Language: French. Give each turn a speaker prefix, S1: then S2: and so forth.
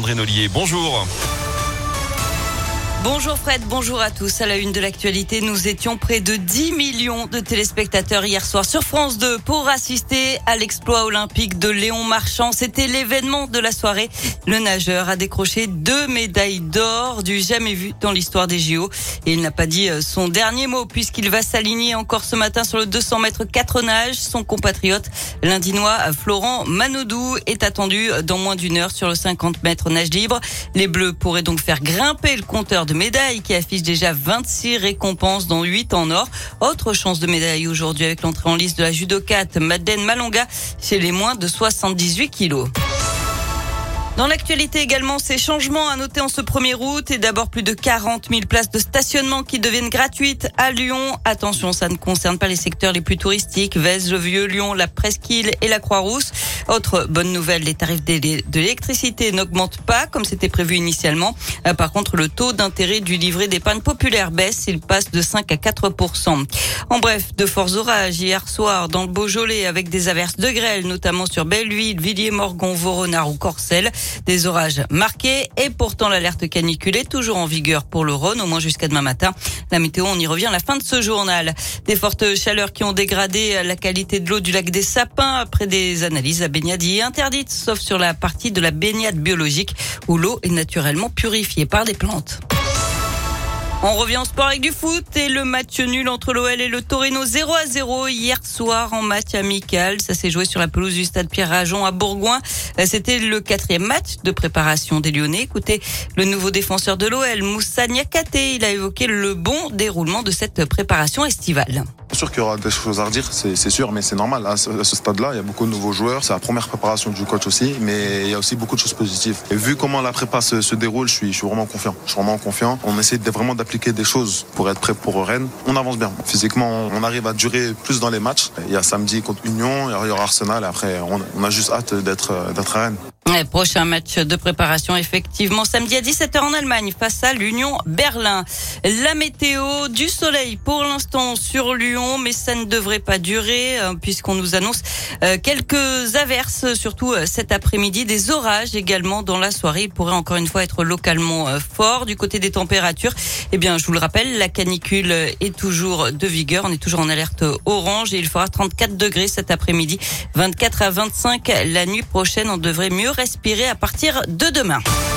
S1: Alexandre Nollier. Bonjour.
S2: Bonjour Fred, bonjour à tous. À la une de l'actualité, nous étions près de 10 millions de téléspectateurs hier soir sur France 2 pour assister à l'exploit olympique de Léon Marchand. C'était l'événement de la soirée. Le nageur a décroché 2 médailles d'or, du jamais vu dans l'histoire des JO. Et il n'a pas dit son dernier mot puisqu'il va s'aligner encore ce matin sur le 200 mètres 4 nages. Son compatriote, l'Indinois Florent Manodou, est attendu dans moins d'une heure sur le 50 mètres nage libre. Les Bleus pourraient donc faire grimper le compteur de médailles qui affiche déjà 26 récompenses dont 8 en or. Autre chance de médaille aujourd'hui avec l'entrée en liste de la judokate Madeleine Malonga chez les moins de 78 kilos. Dans l'actualité également, ces changements à noter en ce 1er août et d'abord plus de 40 000 places de stationnement qui deviennent gratuites à Lyon. Attention, ça ne concerne pas les secteurs les plus touristiques, Vèze, le Vieux-Lyon, la Presqu'île et la Croix-Rousse. Autre bonne nouvelle, les tarifs de l'électricité n'augmentent pas comme c'était prévu initialement. Par contre, le taux d'intérêt du livret d'épargne populaire baisse, il passe de 5 à 4%. En bref, de forts orages hier soir dans le Beaujolais avec des averses de grêle, notamment sur Belleville, Villiers-Morgon, Vaurenard ou Corcelles. Des orages marqués et pourtant l'alerte canicule est toujours en vigueur pour le Rhône, au moins jusqu'à demain matin. La météo, on y revient à la fin de ce journal. Des fortes chaleurs qui ont dégradé la qualité de l'eau du lac des Sapins. Après des analyses, la baignade y est interdite, sauf sur la partie de la baignade biologique où l'eau est naturellement purifiée par des plantes. On revient en sport avec du foot et le match nul entre l'OL et le Torino 0-0 hier soir en match amical. Ça s'est joué sur la pelouse du stade Pierre-Rajon à Bourgoin. C'était le 4e match de préparation des Lyonnais. Écoutez, le nouveau défenseur de l'OL, Moussa Niakhaté, il a évoqué le bon déroulement de cette préparation estivale.
S3: C'est sûr qu'il y aura des choses à redire, c'est sûr, mais c'est normal. À ce stade-là, il y a beaucoup de nouveaux joueurs. C'est la première préparation du coach aussi, mais il y a aussi beaucoup de choses positives. Et vu comment la prépa se déroule, je suis vraiment confiant. Je suis vraiment confiant. On essaie vraiment d'appliquer des choses pour être prêt pour Rennes. On avance bien. Physiquement, on arrive à durer plus dans les matchs. Il y a samedi contre Union, il y aura Arsenal. Et après, on a juste hâte d'être à Rennes.
S2: Ouais, prochain match de préparation, effectivement, samedi à 17h en Allemagne face à l'Union Berlin. La météo, du soleil pour l'instant sur Lyon, mais ça ne devrait pas durer puisqu'on nous annonce quelques averses, surtout cet après-midi, des orages également dans la soirée. Il pourrait encore une fois être localement fort. Du côté des températures, eh bien, je vous le rappelle, la canicule est toujours de vigueur. On est toujours en alerte orange et il fera 34 degrés cet après-midi, 24 à 25 la nuit prochaine. On devrait mieux respirer à partir de demain.